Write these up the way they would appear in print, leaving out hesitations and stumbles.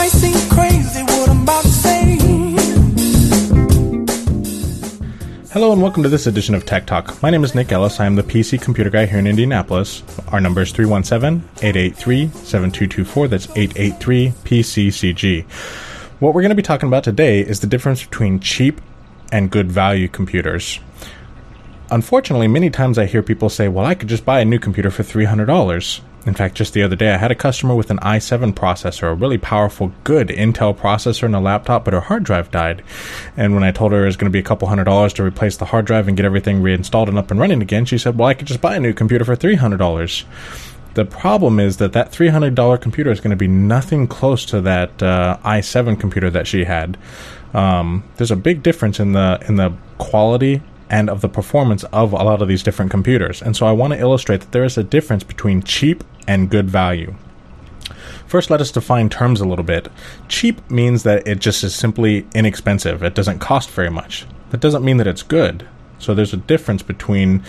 might seem crazy what I'm about to say. Hello and welcome to this edition of Tech Talk. My name is Nick Ellis. I am the PC computer guy here in Indianapolis. Our number is 317-883-7224. That's 883-PCCG. What we're going to be talking about today is the difference between cheap and good value computers. Unfortunately, many times I hear people say, well, I could just buy a new computer for $300. In fact, just the other day, I had a customer with an i7 processor, a really powerful, good Intel processor in a laptop, but her hard drive died. And when I told her it was going to be a couple $100s to replace the hard drive and get everything reinstalled and up and running again, she said, well, I could just buy a new computer for $300. The problem is that $300 computer is going to be nothing close to that i7 computer that she had. There's a big difference in the quality and of the performance of a lot of these different computers. And so I want to illustrate that there is a difference between cheap and good value. First, let us define terms a little bit. Cheap means that it just is simply inexpensive. It doesn't cost very much. That doesn't mean that it's good. So there's a difference between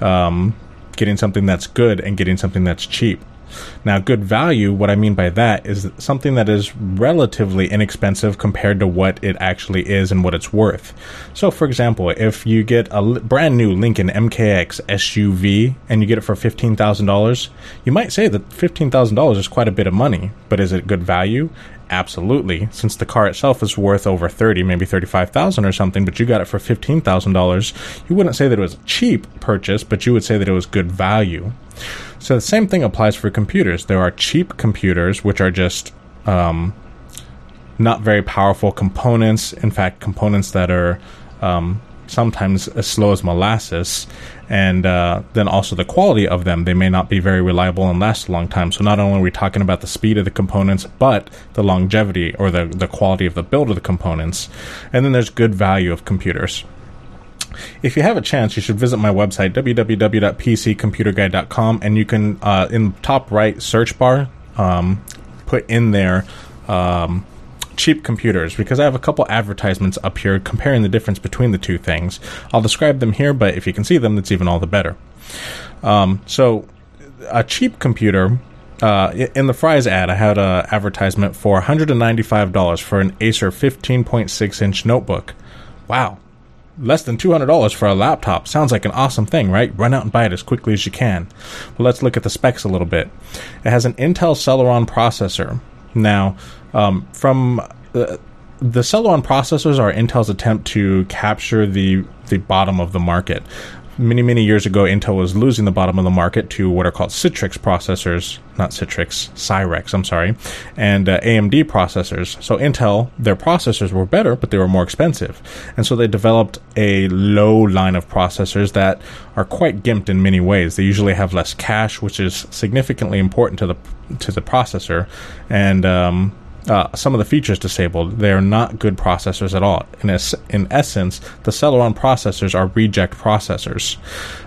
getting something that's good and getting something that's cheap. Now, good value, what I mean by that is something that is relatively inexpensive compared to what it actually is and what it's worth. So, for example, if you get a brand new Lincoln MKX SUV and you get it for $15,000, you might say that $15,000 is quite a bit of money, but is it good value? Absolutely, since the car itself is worth over $30,000, maybe $35,000 or something, but you got it for $15,000, you wouldn't say that it was a cheap purchase, but you would say that it was good value. So the same thing applies for computers. There are cheap computers, which are just not very powerful components. In fact, components that are sometimes as slow as molasses. And then also the quality of them. They may not be very reliable and last a long time. So not only are we talking about the speed of the components, but the longevity or the quality of the build of the components. And then there's good value of computers. If you have a chance, you should visit my website, www.pccomputerguide.com, and you can, in the top right search bar, put in there cheap computers, because I have a couple advertisements up here comparing the difference between the two things. I'll describe them here, but if you can see them, that's even all the better. So a cheap computer, in the Fry's ad, I had an advertisement for $195 for an Acer 15.6-inch notebook. Wow. Less than $200 for a laptop. Sounds like an awesome thing, right? Run out and buy it as quickly as you can. Well, let's look at the specs a little bit. It has an Intel Celeron processor. Now, from the Celeron processors are Intel's attempt to capture the bottom of the market. Many years ago, Intel was losing the bottom of the market to what are called Cyrex processors, and AMD processors. So Intel, their processors were better, but they were more expensive. And so they developed a low line of processors that are quite gimped in many ways. They usually have less cache, which is significantly important to the processor, and some of the features disabled. They are not good processors at all. In essence, the Celeron processors are reject processors.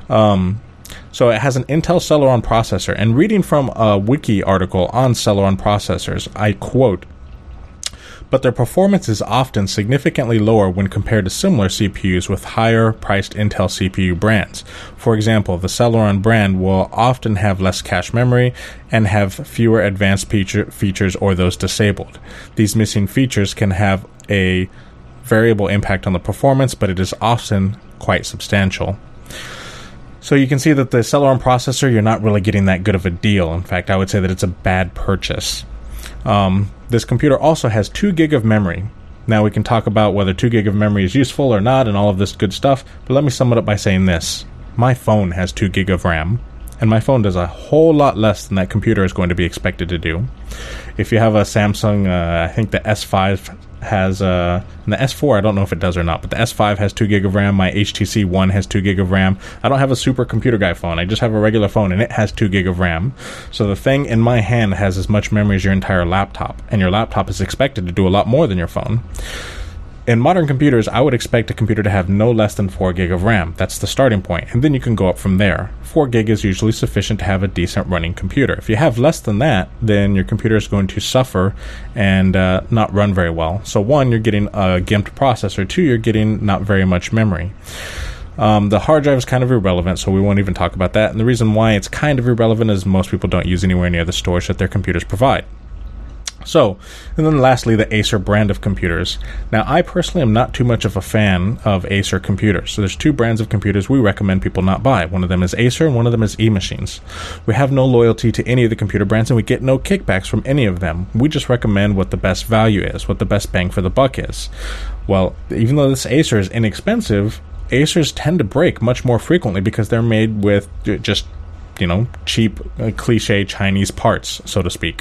So it has an Intel Celeron processor, and reading from a wiki article on Celeron processors, I quote, "But their performance is often significantly lower when compared to similar CPUs with higher-priced Intel CPU brands. For example, the Celeron brand will often have less cache memory and have fewer advanced features or those disabled. These missing features can have a variable impact on the performance, but it is often quite substantial." So you can see that the Celeron processor, you're not really getting that good of a deal. In fact, I would say that it's a bad purchase. This computer also has 2 gig of memory. Now we can talk about whether 2 gig of memory is useful or not and all of this good stuff, but let me sum it up by saying this. My phone has 2 gig of RAM, and my phone does a whole lot less than that computer is going to be expected to do. If you have a Samsung, I think the S5 has, and the S4, I don't know if it does or not, but the S5 has 2 gig of RAM, my HTC One has 2 gig of RAM. I don't have a super computer guy phone, I just have a regular phone, and it has 2 gig of RAM. So the thing in my hand has as much memory as your entire laptop, and your laptop is expected to do a lot more than your phone. In modern computers, I would expect a computer to have no less than 4 gig of RAM. That's the starting point, and then you can go up from there. 4 gig is usually sufficient to have a decent running computer. If you have less than that, then your computer is going to suffer and not run very well. So 1, you're getting a gimped processor. 2, you're getting not very much memory. The hard drive is kind of irrelevant, so we won't even talk about that. And the reason why it's kind of irrelevant is most people don't use anywhere near the storage that their computers provide. So, and then lastly, the Acer brand of computers. Now, I personally am not too much of a fan of Acer computers. So there's two brands of computers we recommend people not buy. One of them is Acer and one of them is eMachines. We have no loyalty to any of the computer brands and we get no kickbacks from any of them. We just recommend what the best value is, what the best bang for the buck is. Well, even though this Acer is inexpensive, Acers tend to break much more frequently because they're made with just, cheap, cliche Chinese parts, so to speak.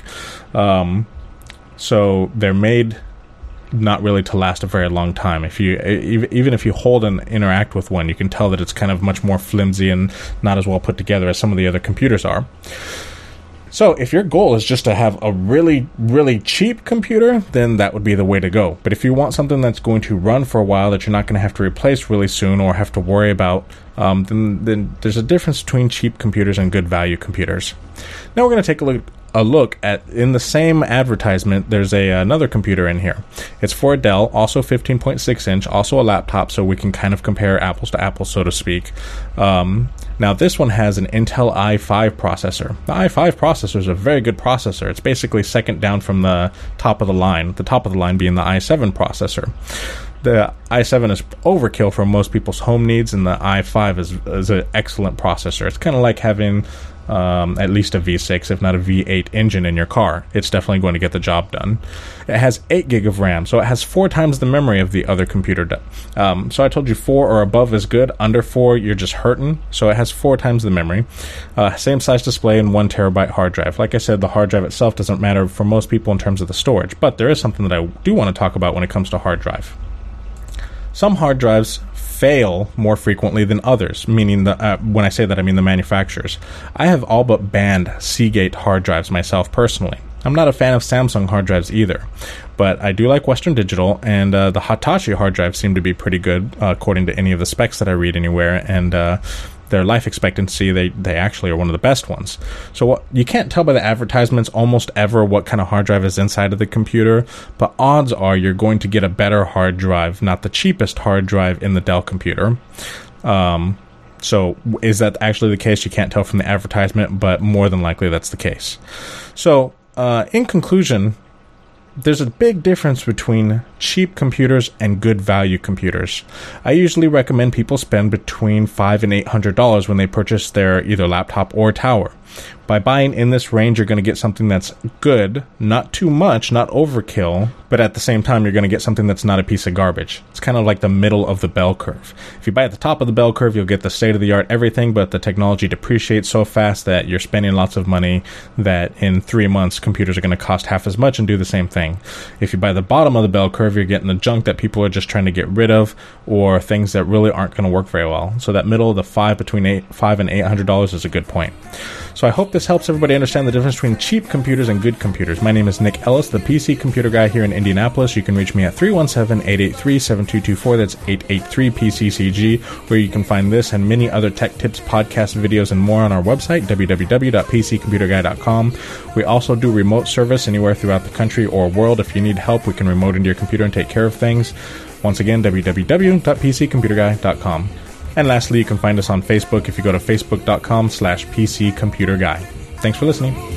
So they're made not really to last a very long time. Even if you hold and interact with one, you can tell that it's kind of much more flimsy and not as well put together as some of the other computers are. So if your goal is just to have a really, really cheap computer, then that would be the way to go. But if you want something that's going to run for a while that you're not going to have to replace really soon or have to worry about, then there's a difference between cheap computers and good value computers. Now we're going to take a look at, in the same advertisement, there's another computer in here. It's for a Dell, also 15.6 inch, also a laptop, so we can kind of compare apples to apples, so to speak. Now this one has an Intel i5 processor. The i5 processor is a very good processor. It's basically second down from the top of the line being the i7 processor. The i7 is overkill for most people's home needs, and the i5 is an excellent processor. It's kind of like having at least a V6, if not a V8 engine in your car. It's definitely going to get the job done. It has 8 gig of RAM, so it has 4 times the memory of the other computer. So I told you 4 or above is good. Under 4, you're just hurting. So it has 4 times the memory. Same size display and 1 terabyte hard drive. Like I said, the hard drive itself doesn't matter for most people in terms of the storage, but there is something that I do want to talk about when it comes to hard drive. Some hard drives fail more frequently than others, meaning when I say that, I mean the manufacturers. I have all but banned Seagate hard drives myself personally. I'm not a fan of Samsung hard drives either, but I do like Western Digital, and the Hitachi hard drives seem to be pretty good according to any of the specs that I read anywhere, and their life expectancy, they actually are one of the best ones. So you can't tell by the advertisements almost ever what kind of hard drive is inside of the computer, but odds are you're going to get a better hard drive, not the cheapest hard drive in the Dell computer. So is that actually the case? You can't tell from the advertisement, but more than likely that's the case. So in conclusion, there's a big difference between cheap computers and good value computers. I usually recommend people spend between $500 and $800 when they purchase their either laptop or tower. By buying in this range, you're going to get something that's good, not too much, not overkill, but at the same time, you're going to get something that's not a piece of garbage. It's kind of like the middle of the bell curve. If you buy at the top of the bell curve, you'll get the state-of-the-art everything, but the technology depreciates so fast that you're spending lots of money that in 3 months, computers are going to cost half as much and do the same thing. If you buy the bottom of the bell curve, you're getting the junk that people are just trying to get rid of, or things that really aren't going to work very well. So that middle of the between $500 and $800 is a good point. So I hope this helps everybody understand the difference between cheap computers and good computers. My name is Nick Ellis, the PC computer guy here in Indianapolis. You can reach me at 317-883-7224. That's 883-PCCG, where you can find this and many other tech tips, podcasts, videos, and more on our website, www.pccomputerguy.com. We also do remote service anywhere throughout the country or world. If you need help, we can remote into your computer and take care of things. Once again, www.pccomputerguy.com. And lastly, you can find us on Facebook if you go to facebook.com/PCComputerGuy. Thanks for listening.